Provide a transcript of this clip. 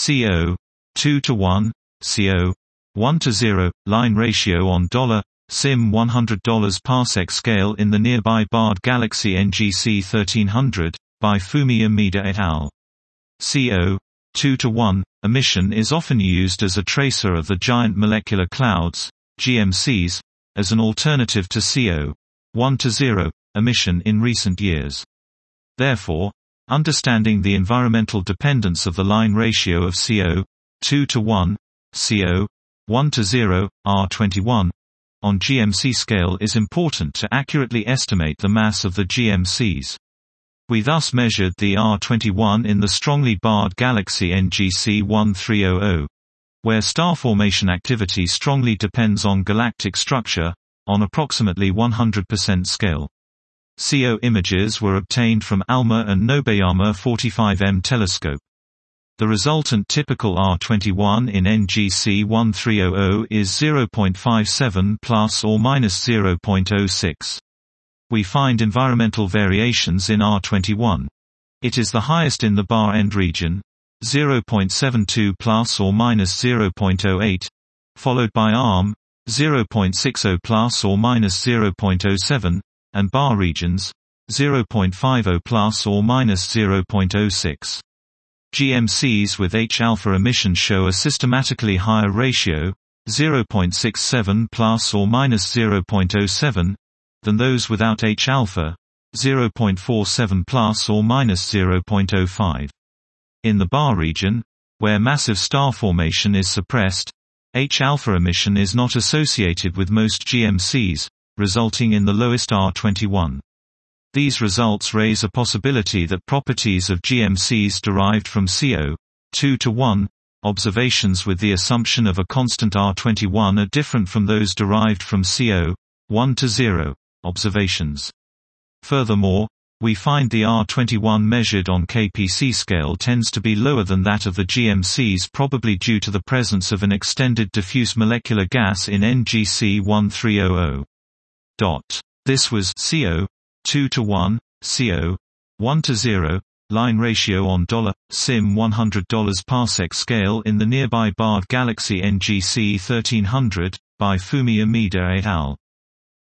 CO 2 to 1, CO 1 to 0 line ratio on $SIM $100 parsec scale in the nearby barred galaxy NGC 1300 by Fumi Amida et al. CO 2 to 1 emission is often used as a tracer of the giant molecular clouds, GMCs, as an alternative to CO 1 to 0 emission in recent years. Therefore, understanding the environmental dependence of the line ratio of CO 2 to 1, CO 1 to 0, R21, on GMC scale is important to accurately estimate the mass of the GMCs. We thus measured the R21 in the strongly barred galaxy NGC 1300, where star formation activity strongly depends on galactic structure, on approximately 100% scale. CO images were obtained from ALMA and Nobeyama 45M telescope. The resultant typical R21 in NGC 1300 is 0.57 plus or minus 0.06. We find environmental variations in R21. It is the highest in the bar end region, 0.72 plus or minus 0.08, followed by ARM, 0.60 plus or minus 0.07, and bar regions, 0.50 plus or minus 0.06. GMCs with H-alpha emission show a systematically higher ratio, 0.67 plus or minus 0.07, than those without H-alpha, 0.47 plus or minus 0.05. In the bar region, where massive star formation is suppressed, H-alpha emission is not associated with most GMCs, resulting in the lowest R21. These results raise a possibility that properties of GMCs derived from CO 2 to 1 observations with the assumption of a constant R21 are different from those derived from CO 1 to 0 observations. Furthermore, we find the R21 measured on KPC scale tends to be lower than that of the GMCs, probably due to the presence of an extended diffuse molecular gas in NGC 1300. This was CO 2 to 1, CO 1 to 0 line ratio on $SIM $100 parsec scale in the nearby barred galaxy NGC 1300 by Fumi Amida et al.